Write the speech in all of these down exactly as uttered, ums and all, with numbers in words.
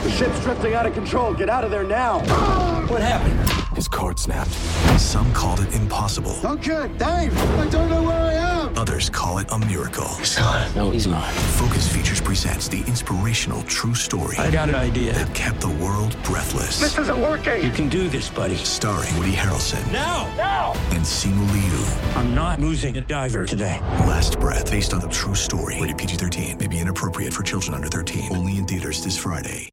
The ship's drifting out of control. Get out of there now. What happened? His cord snapped. Some called it impossible. Okay, Dave, I don't know where I am. Others call it a miracle. He's not. No, he's not. Focus Features presents the inspirational true story. I got an idea. That kept the world breathless. This isn't working. You can do this, buddy. Starring Woody Harrelson. Now! Now! And Simu Liu. I'm not losing a diver today. Last Breath, based on a true story. Rated P G thirteen. May be inappropriate for children under thirteen. Only in theaters this Friday.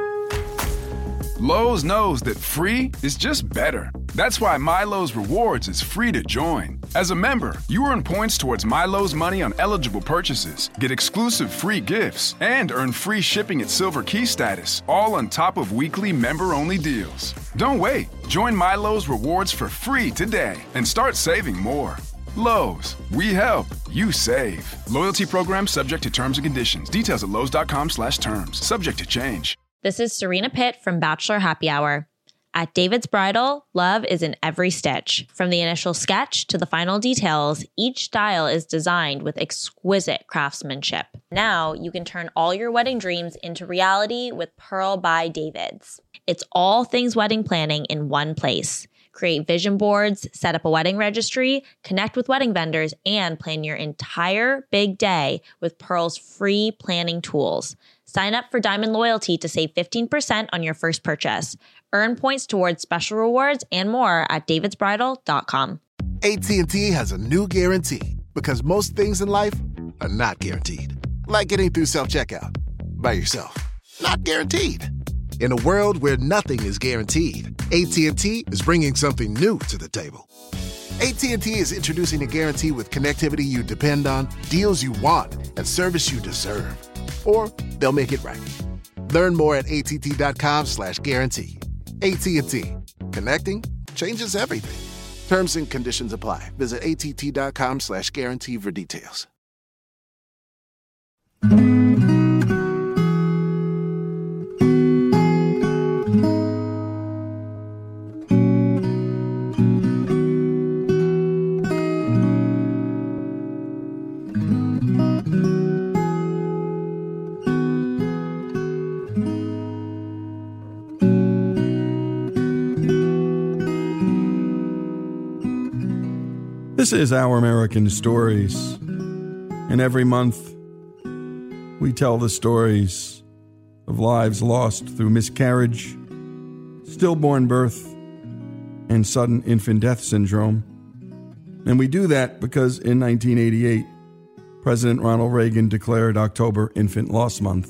Lowe's knows that free is just better. That's why MyLowe's Rewards is free to join. As a member, you earn points towards MyLowe's money on eligible purchases, get exclusive free gifts, and earn free shipping at Silver Key status, all on top of weekly member-only deals. Don't wait. Join MyLowe's Rewards for free today and start saving more. Lowe's, we help, you save. Loyalty program subject to terms and conditions. Details at lowes.com slash terms. Subject to change. This is Serena Pitt from Bachelor Happy Hour. At David's Bridal, love is in every stitch. From the initial sketch to the final details, each style is designed with exquisite craftsmanship. Now you can turn all your wedding dreams into reality with Pearl by David's. It's all things wedding planning in one place. Create vision boards, set up a wedding registry, connect with wedding vendors, and plan your entire big day with Pearl's free planning tools. Sign up for Diamond Loyalty to save fifteen percent on your first purchase. Earn points towards special rewards and more at davids bridal dot com. A T and T has a new guarantee because most things in life are not guaranteed. Like getting through self-checkout by yourself. Not guaranteed. In a world where nothing is guaranteed, A T and T is bringing something new to the table. A T and T is introducing a guarantee with connectivity you depend on, deals you want, and service you deserve. Or they'll make it right. Learn more at att.com slash guarantee. A T and T. Connecting changes everything. Terms and conditions apply. Visit att.com slash guarantee for details. This is Our American Stories, and every month we tell the stories of lives lost through miscarriage, stillborn birth, and sudden infant death syndrome. And we do that because in nineteen eighty-eight, President Ronald Reagan declared October Infant Loss Month.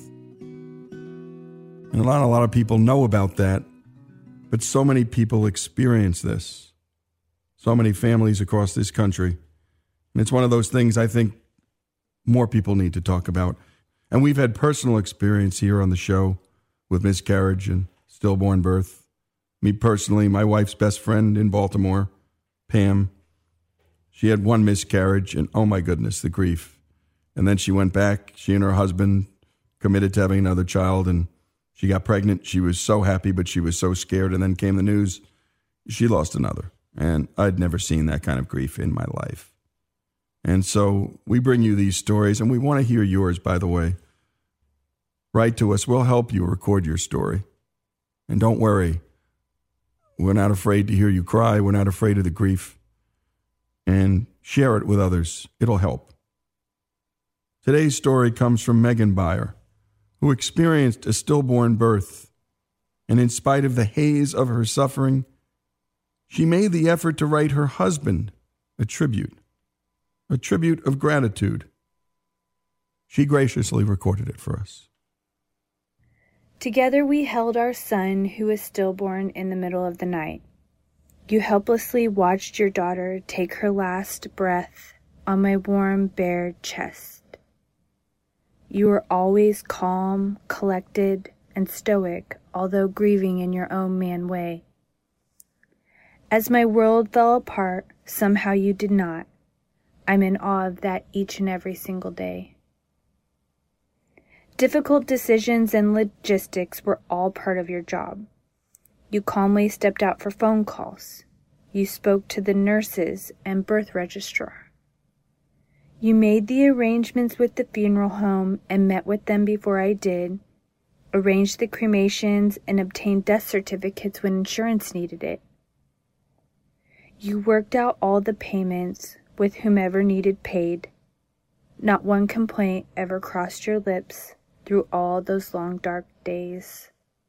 And a lot, a lot of people know about that, but so many people experience this. So many families across this country. And it's one of those things I think more people need to talk about. And we've had personal experience here on the show with miscarriage and stillborn birth. Me personally, my wife's best friend in Baltimore, Pam, she had one miscarriage, and oh my goodness, the grief. And then she went back. She and her husband committed to having another child, and she got pregnant. She was so happy, but she was so scared. And then came the news, she lost another. And I'd never seen that kind of grief in my life. And so we bring you these stories, and we want to hear yours, by the way. Write to us. We'll help you record your story. And don't worry. We're not afraid to hear you cry. We're not afraid of the grief. And share it with others. It'll help. Today's story comes from Megan Byer, who experienced a stillborn birth. And in spite of the haze of her suffering, she made the effort to write her husband a tribute, a tribute of gratitude. She graciously recorded it for us. Together we held our son who was stillborn in the middle of the night. You helplessly watched your daughter take her last breath on my warm, bare chest. You were always calm, collected, and stoic, although grieving in your own man way. As my world fell apart, somehow you did not. I'm in awe of that each and every single day. Difficult decisions and logistics were all part of your job. You calmly stepped out for phone calls. You spoke to the nurses and birth registrar. You made the arrangements with the funeral home and met with them before I did, arranged the cremations, and obtained death certificates when insurance needed it. You worked out all the payments with whomever needed paid. Not one complaint ever crossed your lips through all those long dark days.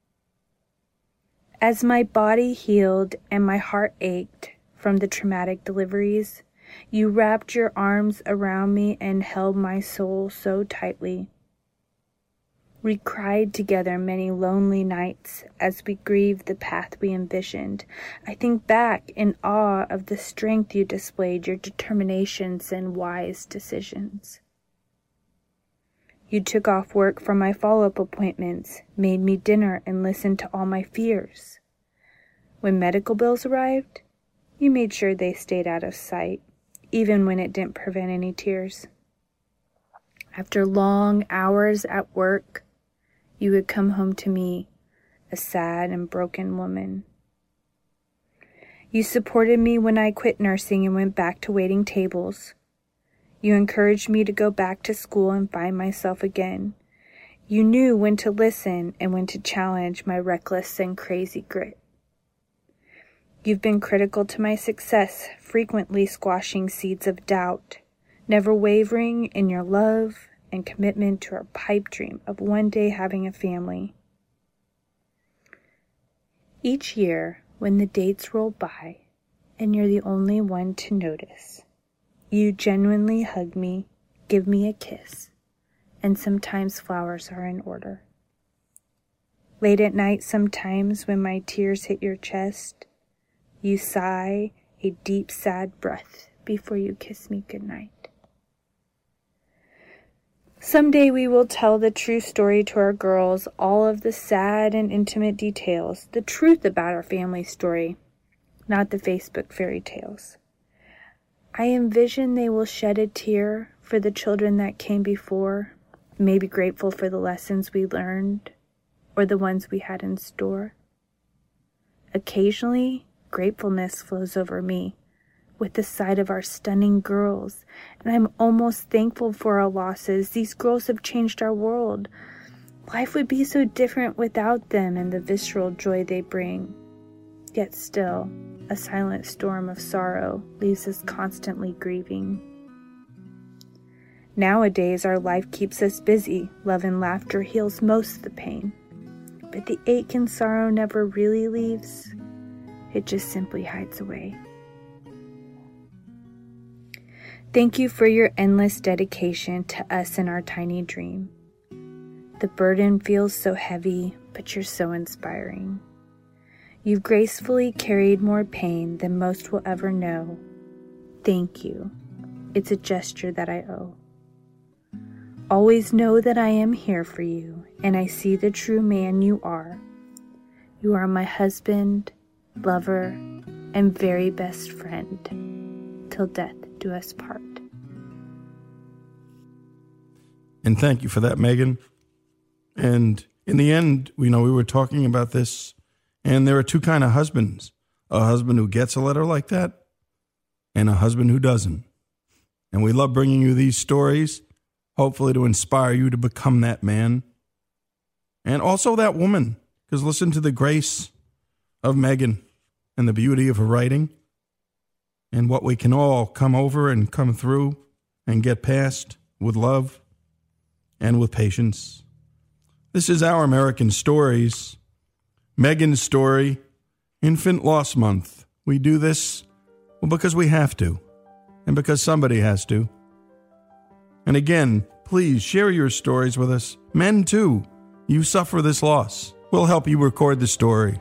As my body healed and my heart ached from the traumatic deliveries, you wrapped your arms around me and held my soul so tightly. We cried together many lonely nights as we grieved the path we envisioned. I think back in awe of the strength you displayed, your determinations and wise decisions. You took off work for my follow-up appointments, made me dinner, and listened to all my fears. When medical bills arrived, you made sure they stayed out of sight, even when it didn't prevent any tears. After long hours at work, you would come home to me, a sad and broken woman. You supported me when I quit nursing and went back to waiting tables. You encouraged me to go back to school and find myself again. You knew when to listen and when to challenge my reckless and crazy grit. You've been critical to my success, frequently squashing seeds of doubt, never wavering in your love and commitment to our pipe dream of one day having a family. Each year, when the dates roll by, and you're the only one to notice, you genuinely hug me, give me a kiss, and sometimes flowers are in order. Late at night, sometimes when my tears hit your chest, you sigh a deep, sad breath before you kiss me goodnight. Someday we will tell the true story to our girls, all of the sad and intimate details, the truth about our family story, not the Facebook fairy tales. I envision they will shed a tear for the children that came before, maybe grateful for the lessons we learned or the ones we had in store. Occasionally, gratefulness flows over me with the sight of our stunning girls, and I'm almost thankful for our losses. These girls have changed our world. Life would be so different without them and the visceral joy they bring. Yet still, a silent storm of sorrow leaves us constantly grieving. Nowadays, our life keeps us busy. Love and laughter heals most of the pain. But the ache and sorrow never really leaves. It just simply hides away. Thank you for your endless dedication to us and our tiny dream. The burden feels so heavy, but you're so inspiring. You've gracefully carried more pain than most will ever know. Thank you. It's a gesture that I owe. Always know that I am here for you, and I see the true man you are. You are my husband, lover, and very best friend, till death do us part. And thank you for that, Megan. And in the end, you know, we were talking about this, and there are two kind of husbands. A husband who gets a letter like that, and a husband who doesn't. And we love bringing you these stories, hopefully to inspire you to become that man. And also that woman, because listen to the grace of Megan and the beauty of her writing and what we can all come over and come through and get past with love and with patience. This is Our American Stories. Megan's story, Infant Loss Month. We do this, well, because we have to, and because somebody has to. And again, please share your stories with us. Men, too, you suffer this loss. We'll help you record the story.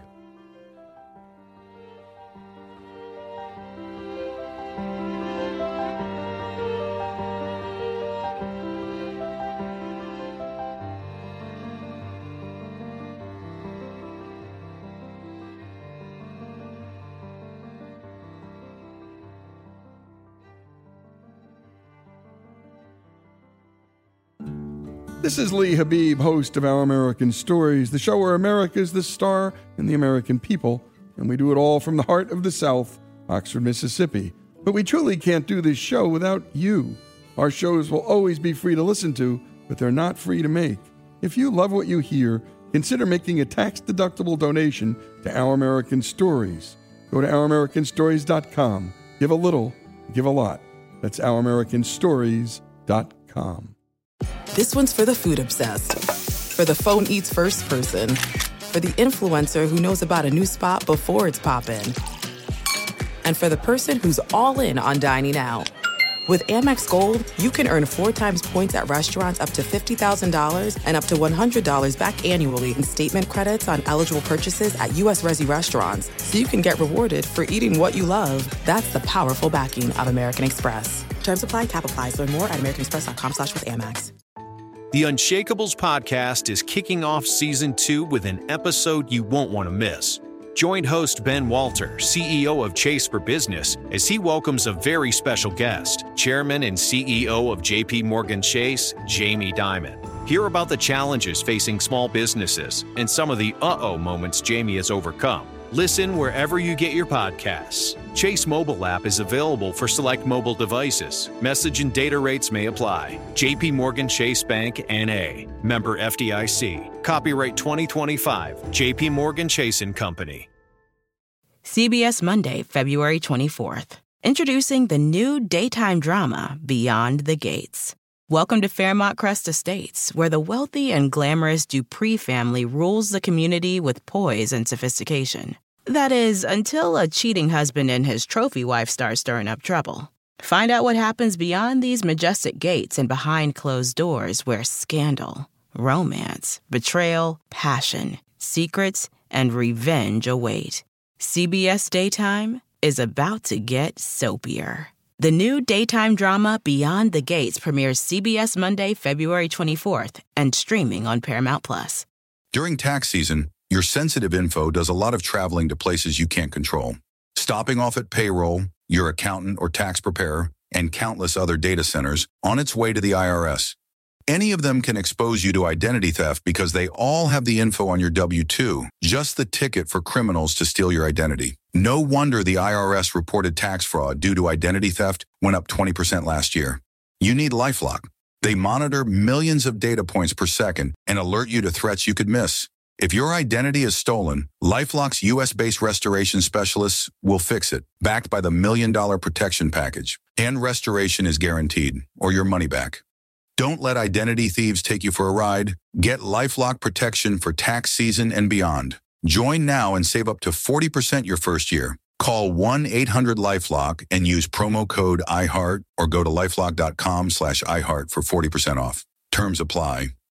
This is Lee Habib, host of Our American Stories, the show where America is the star and the American people, and we do it all from the heart of the South, Oxford, Mississippi. But we truly can't do this show without you. Our shows will always be free to listen to, but they're not free to make. If you love what you hear, consider making a tax-deductible donation to Our American Stories. Go to our american stories dot com. Give a little, give a lot. That's our american stories dot com. This one's for the food obsessed, for the phone eats first person, for the influencer who knows about a new spot before it's poppin', and for the person who's all in on dining out. With Amex Gold, you can earn four times points at restaurants up to fifty thousand dollars and up to one hundred dollars back annually in statement credits on eligible purchases at U S Resi restaurants. So you can get rewarded for eating what you love. That's the powerful backing of American Express. Terms apply. Cap applies. Learn more at americanexpress.com slash with Amex. The Unshakables podcast is kicking off season two with an episode you won't want to miss. Join host Ben Walter, C E O of Chase for Business, as he welcomes a very special guest, Chairman and C E O of J P Morgan Chase, Jamie Dimon. Hear about the challenges facing small businesses and some of the uh-oh moments Jamie has overcome. Listen wherever you get your podcasts. Chase mobile app is available for select mobile devices. Message and data rates may apply. J P Morgan Chase Bank, N A Member F D I C. Copyright twenty twenty-five. J P Morgan Chase and Company. C B S Monday, February twenty-fourth. Introducing the new daytime drama, Beyond the Gates. Welcome to Fairmont Crest Estates, where the wealthy and glamorous Dupree family rules the community with poise and sophistication. That is, until a cheating husband and his trophy wife start stirring up trouble. Find out what happens beyond these majestic gates and behind closed doors where scandal, romance, betrayal, passion, secrets, and revenge await. C B S Daytime is about to get soapier. The new daytime drama Beyond the Gates premieres C B S Monday, February twenty-fourth, and streaming on Paramount Plus. During tax season, your sensitive info does a lot of traveling to places you can't control. Stopping off at payroll, your accountant or tax preparer, and countless other data centers on its way to the I R S. Any of them can expose you to identity theft because they all have the info on your W two, just the ticket for criminals to steal your identity. No wonder the I R S reported tax fraud due to identity theft went up twenty percent last year. You need LifeLock. They monitor millions of data points per second and alert you to threats you could miss. If your identity is stolen, LifeLock's U S-based restoration specialists will fix it, backed by the Million Dollar Protection Package. And restoration is guaranteed, or your money back. Don't let identity thieves take you for a ride. Get LifeLock protection for tax season and beyond. Join now and save up to forty percent your first year. Call one eight hundred LifeLock and use promo code iHeart or go to lifelock dot com slash iHeart for forty percent off. Terms apply.